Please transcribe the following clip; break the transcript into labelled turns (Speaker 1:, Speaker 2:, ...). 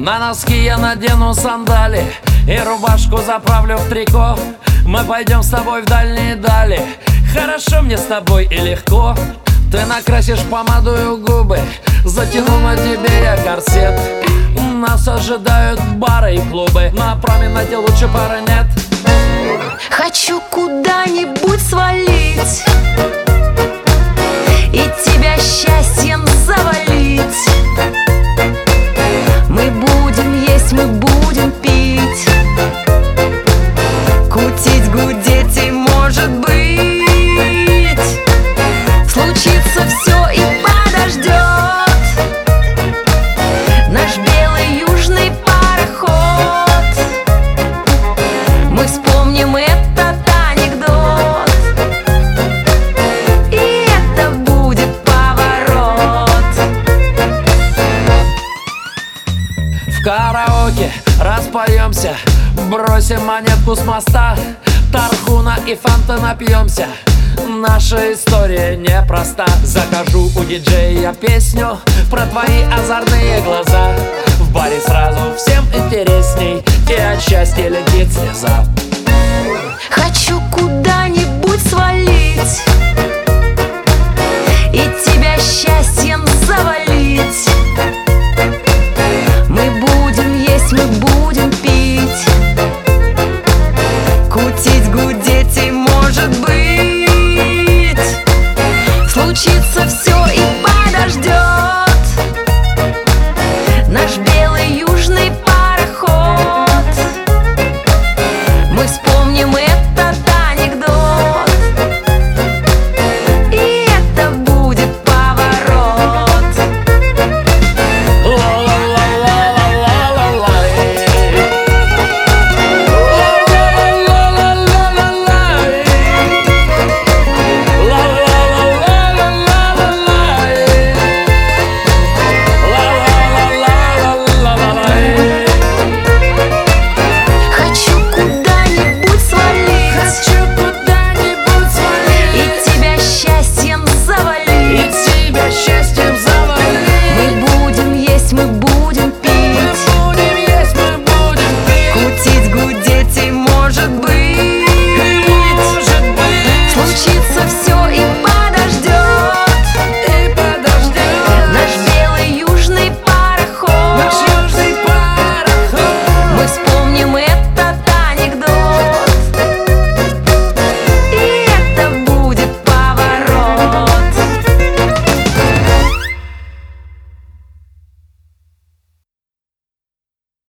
Speaker 1: На носки я надену сандали и рубашку заправлю в трико. Мы пойдем с тобой в дальние дали. Хорошо мне с тобой и легко. Ты накрасишь помадою губы, затяну на тебе я корсет. Нас ожидают бары и клубы, на променаде лучше пары нет.
Speaker 2: Хочу куда-нибудь свалить и тебя счастьем завалить. Мы будем есть, мы будем пить, кутить, гудеть и, может быть, случится все и подождет наш белый южный пароход. Мы вспомним этот анекдот, и это будет поворот.
Speaker 1: В караоке распоемся, бросим монетку с моста, тархуна и фанта напьемся. Наша история непроста. Закажу у диджея песню про твои озорные глаза. В баре сразу всем интересней, и от счастья летит слеза.